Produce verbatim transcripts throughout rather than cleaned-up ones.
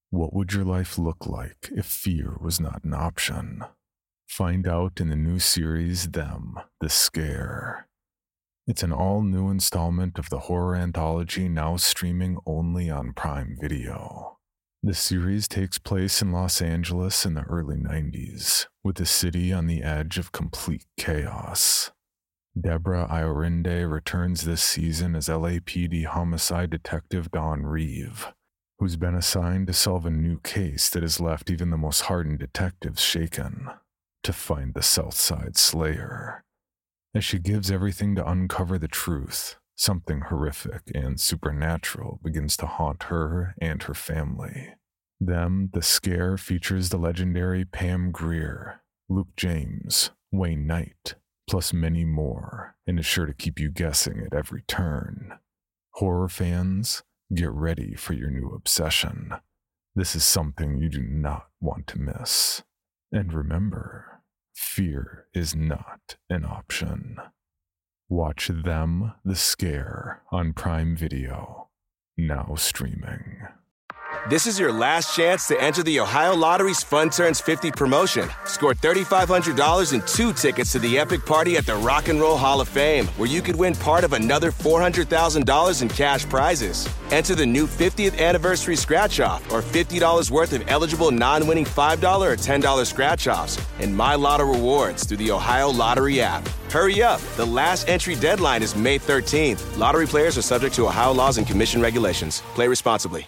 What would your life look like if fear was not an option? Find out in the new series, Them, The Scare. It's an all-new installment of the horror anthology now streaming only on Prime Video. The series takes place in Los Angeles in the early nineties, with the city on the edge of complete chaos. Deborah Iorinde returns this season as L A P D homicide detective Dawn Reeve, who's been assigned to solve a new case that has left even the most hardened detectives shaken, to find the Southside Slayer. As she gives everything to uncover the truth, something horrific and supernatural begins to haunt her and her family. Them, The Scare features the legendary Pam Grier, Luke James, Wayne Knight, plus many more, and is sure to keep you guessing at every turn. Horror fans, get ready for your new obsession. This is something you do not want to miss. And remember, fear is not an option. Watch Them, The Scare on Prime Video, now streaming. This is your last chance to enter the Ohio Lottery's Fun Turns fifty promotion. Score three thousand five hundred dollars and two tickets to the epic party at the Rock and Roll Hall of Fame, where you could win part of another four hundred thousand dollars in cash prizes. Enter the new fiftieth anniversary scratch-off or fifty dollars worth of eligible non-winning five dollars or ten dollars scratch-offs and My Lotto rewards through the Ohio Lottery app. Hurry up. The last entry deadline is May thirteenth. Lottery players are subject to Ohio laws and commission regulations. Play responsibly.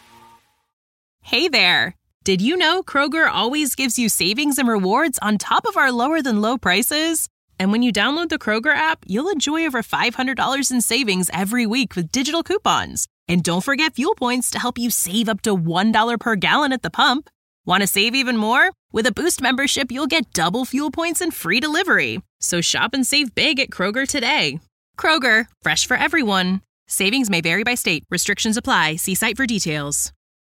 Hey there! Did you know Kroger always gives you savings and rewards on top of our lower-than-low prices? And when you download the Kroger app, you'll enjoy over five hundred dollars in savings every week with digital coupons. And don't forget fuel points to help you save up to one dollar per gallon at the pump. Want to save even more? With a Boost membership, you'll get double fuel points and free delivery. So shop and save big at Kroger today. Kroger, fresh for everyone. Savings may vary by state. Restrictions apply. See site for details.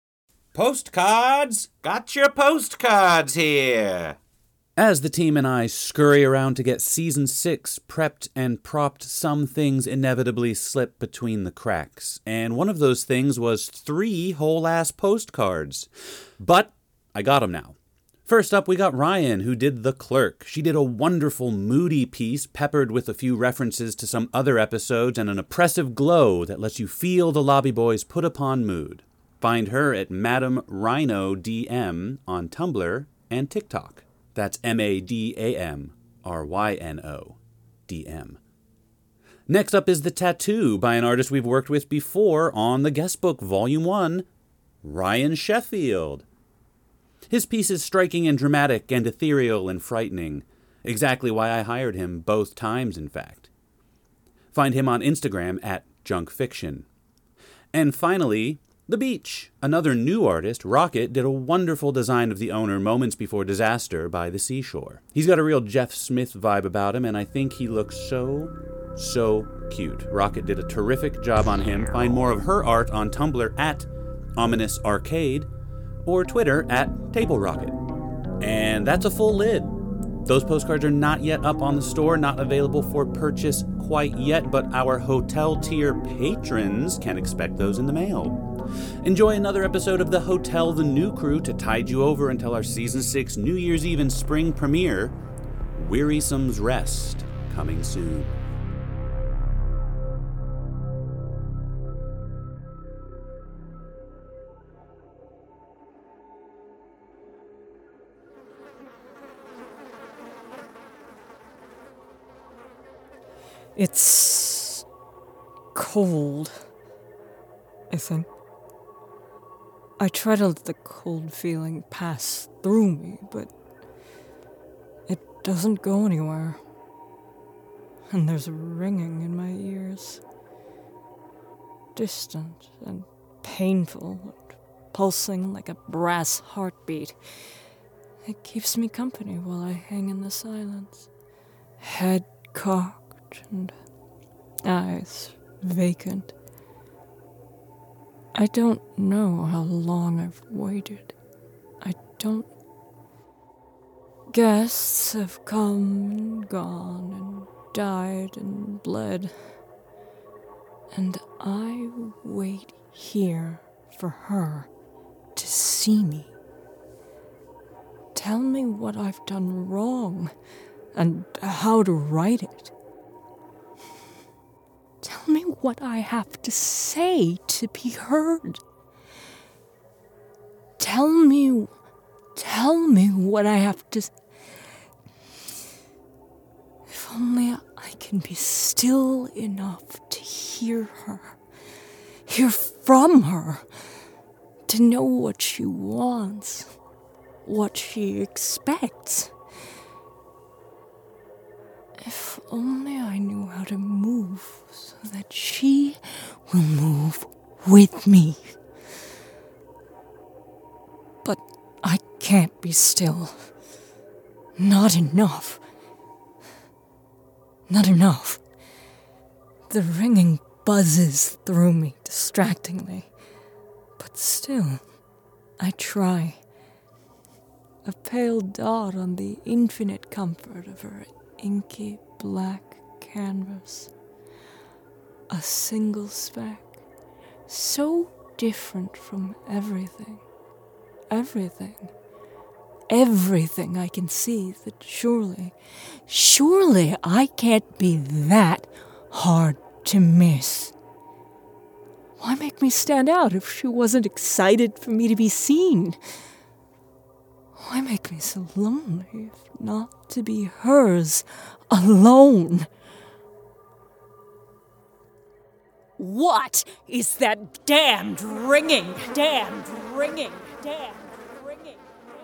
Postcards! Got your postcards here! As the team and I scurry around to get Season six prepped and propped, some things inevitably slip between the cracks. And one of those things was three whole-ass postcards. But I got them now. First up, we got Ryan, who did The Clerk. She did a wonderful, moody piece peppered with a few references to some other episodes and an oppressive glow that lets you feel the Lobby Boys put upon mood. Find her at Madam Rhino D M on Tumblr and TikTok. That's M A D A M R Y N O D M. Next up is The Tattoo by an artist we've worked with before on the Guestbook Volume one, Ryan Sheffield. His piece is striking and dramatic and ethereal and frightening. Exactly why I hired him both times, in fact. Find him on Instagram at junkfiction. And finally, The Beach. Another new artist, Rocket, did a wonderful design of the owner moments before disaster by the seashore. He's got a real Jeff Smith vibe about him, and I think he looks so, so cute. Rocket did a terrific job on him. Find more of her art on Tumblr at Ominous Arcade or Twitter at Table Rocket. And that's a full lid. Those postcards are not yet up on the store, not available for purchase quite yet, but our hotel tier patrons can expect those in the mail. Enjoy another episode of the Hotel The New Crew to tide you over until our Season six New Year's Eve and spring premiere, Wearisome's Rest, coming soon. It's cold, I think. I try to let the cold feeling pass through me, but it doesn't go anywhere. And there's a ringing in my ears. Distant and painful, and pulsing like a brass heartbeat. It keeps me company while I hang in the silence. Head cocked and eyes vacant. I don't know how long I've waited. I don't... Guests have come and gone and died and bled. And I wait here for her to see. see me. Tell me what I've done wrong and how to right it. Tell me what I have to say to be heard. Tell me, tell me what I have to... If only I can be still enough to hear her, hear from her, to know what she wants, what she expects. If only I knew how to move so that she will move with me. But I can't be still. Not enough. Not enough. The ringing buzzes through me distractingly. But still, I try. A pale dot on the infinite comfort of her inky black canvas. A single speck, so different from everything. Everything. Everything I can see that surely, surely I can't be that hard to miss. Why make me stand out if she wasn't excited for me to be seen? Why make me so lonely if not to be hers alone? What is that damned ringing, damned ringing, damned ringing?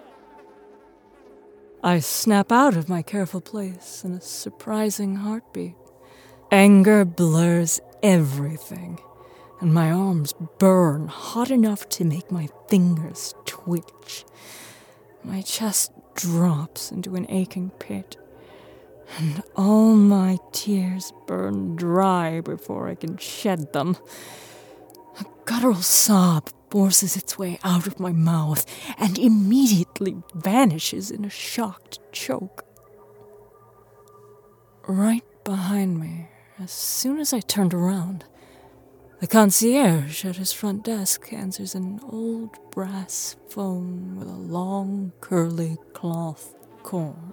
I snap out of my careful place in a surprising heartbeat. Anger blurs everything, and my arms burn hot enough to make my fingers twitch. My chest drops into an aching pit, and all my tears burn dry before I can shed them. A guttural sob forces its way out of my mouth and immediately vanishes in a shocked choke. Right behind me, as soon as I turned around, the concierge at his front desk answers an old brass phone with a long, curly cloth cord.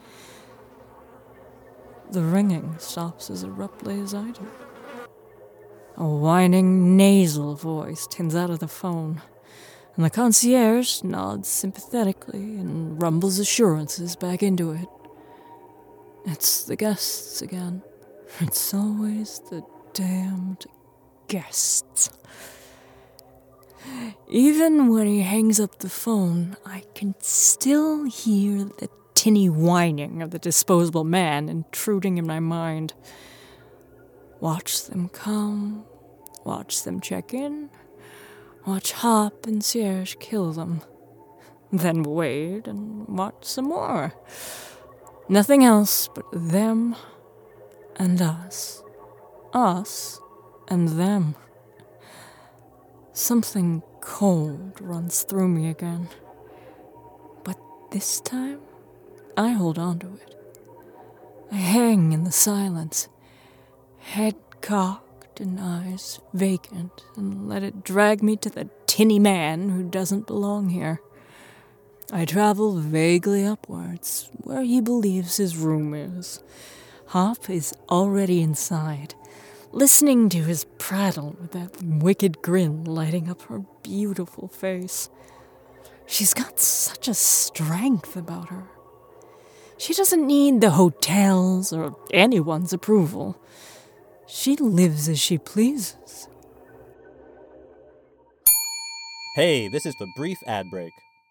The ringing stops as abruptly as I do. A whining, nasal voice tins out of the phone, and the concierge nods sympathetically and rumbles assurances back into it. It's the guests again. It's always the damned guests. Even when he hangs up the phone, I can still hear the tinny whining of the disposable man intruding in my mind. Watch them come, watch them check in, watch Hop and Serge kill them, then wait and watch some more. Nothing else but them and us. Us and them. Something cold runs through me again. But this time, I hold on to it. I hang in the silence, head cocked and eyes vacant, and let it drag me to the tinny man who doesn't belong here. I travel vaguely upwards, where he believes his room is. Hop is already inside, listening to his prattle with that wicked grin lighting up her beautiful face. She's got such a strength about her. She doesn't need the hotel's or anyone's approval. She lives as she pleases. Hey, this is the brief ad break.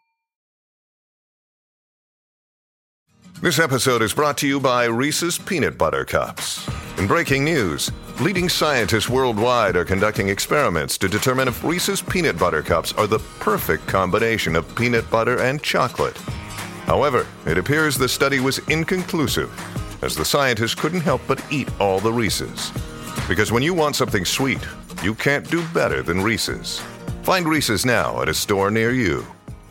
This episode is brought to you by Reese's Peanut Butter Cups. In breaking news, leading scientists worldwide are conducting experiments to determine if Reese's Peanut Butter Cups are the perfect combination of peanut butter and chocolate. However, it appears the study was inconclusive, as the scientists couldn't help but eat all the Reese's. Because when you want something sweet, you can't do better than Reese's. Find Reese's now at a store near you.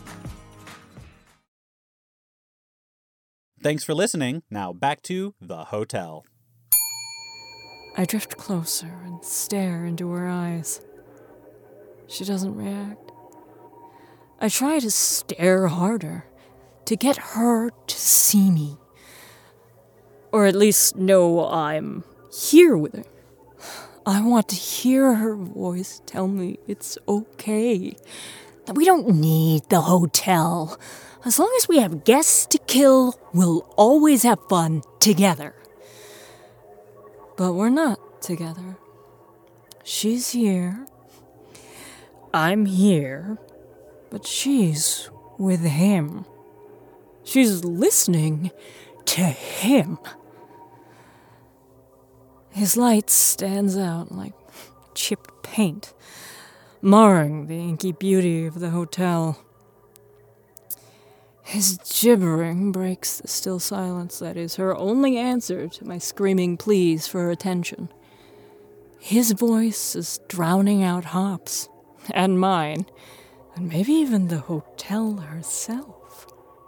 Thanks for listening. Now back to The Hotel. I drift closer and stare into her eyes. She doesn't react. I try to stare harder, to get her to see me. Or at least know I'm here with her. I want to hear her voice tell me it's okay. That we don't need the hotel. As long as we have guests to kill, we'll always have fun together. But we're not together. She's here. I'm here. But she's with him. She's listening to him. His light stands out like chipped paint, marring the inky beauty of the hotel. His gibbering breaks the still silence that is her only answer to my screaming pleas for attention. His voice is drowning out Hop's, and mine, and maybe even the hotel herself.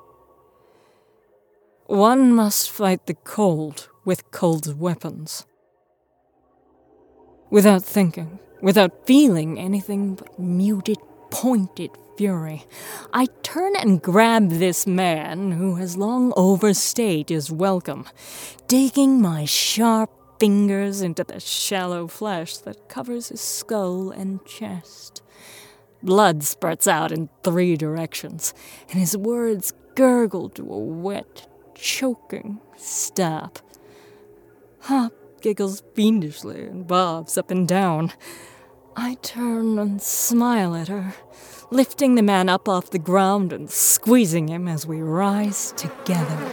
One must fight the cold with cold's weapons. Without thinking, without feeling anything but muted, pointed fury, I turn and grab this man who has long overstayed his welcome, digging my sharp fingers into the shallow flesh that covers his skull and chest. Blood spurts out in three directions, and his words gurgle to a wet, choking stop. Hop giggles fiendishly and bobs up and down. I turn and smile at her, lifting the man up off the ground and squeezing him as we rise together.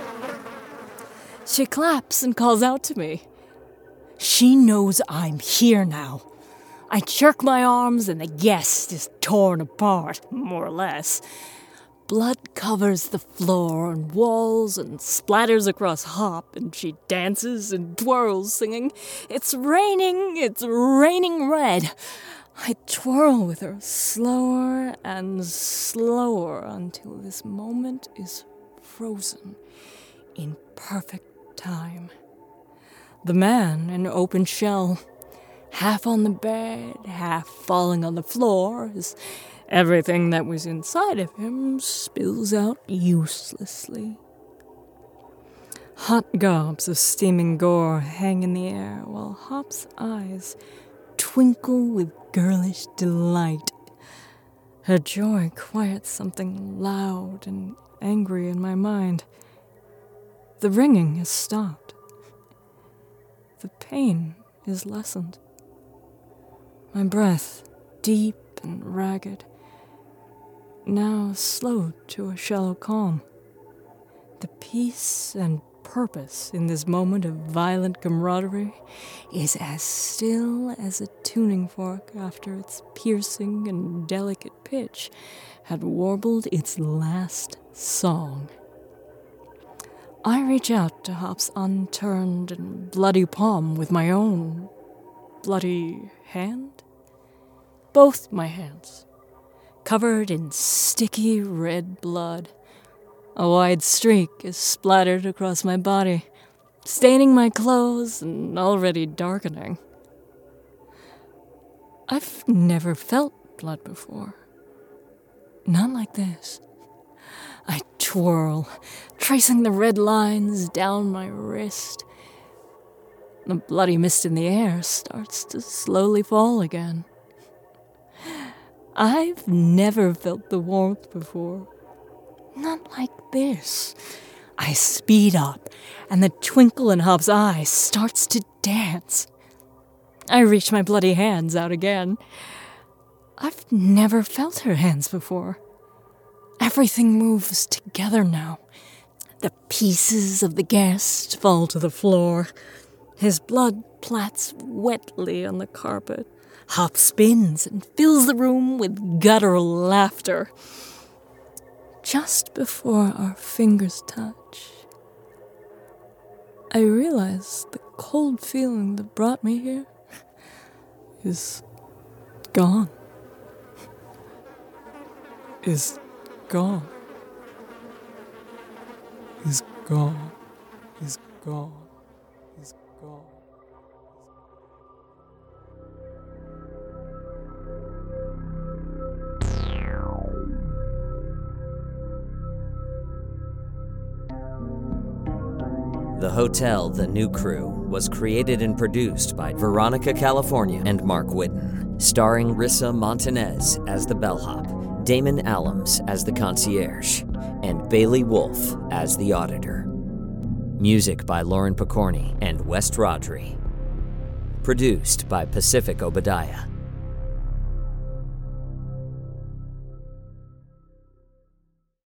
She claps and calls out to me. She knows I'm here now. I jerk my arms and the guest is torn apart, more or less. Blood covers the floor and walls and splatters across Hop, and she dances and twirls, singing, "It's raining, it's raining red." I twirl with her slower and slower until this moment is frozen in perfect time. The man, an open shell, half on the bed, half falling on the floor, is everything that was inside of him spills out uselessly. Hot gobs of steaming gore hang in the air, while Hop's eyes twinkle with girlish delight. Her joy quiets something loud and angry in my mind. The ringing has stopped. The pain is lessened. My breath, deep and ragged, now slowed to a shallow calm. The peace and purpose in this moment of violent camaraderie is as still as a tuning fork after its piercing and delicate pitch had warbled its last song. I reach out to Hop's unturned and bloody palm with my own bloody hand. Both my hands, covered in sticky red blood. A wide streak is splattered across my body, staining my clothes and already darkening. I've never felt blood before. Not like this. I twirl, tracing the red lines down my wrist. The bloody mist in the air starts to slowly fall again. I've never felt the warmth before. Not like this. I speed up, and the twinkle in Hop's eyes starts to dance. I reach my bloody hands out again. I've never felt her hands before. Everything moves together now. The pieces of the guest fall to the floor. His blood plats wetly on the carpet. Hop spins and fills the room with guttural laughter. Just before our fingers touch, I realize the cold feeling that brought me here is gone. Is gone. Is gone. Is gone. Is gone. The Hotel, The New Crew was created and produced by Veronica California and Mark Whitten, starring Rissa Montanez as the bellhop, Damon Allums as the concierge, and Bailey Wolf as the auditor. Music by Lauren Picorni and West Rodri. Produced by Pacific Obadiah.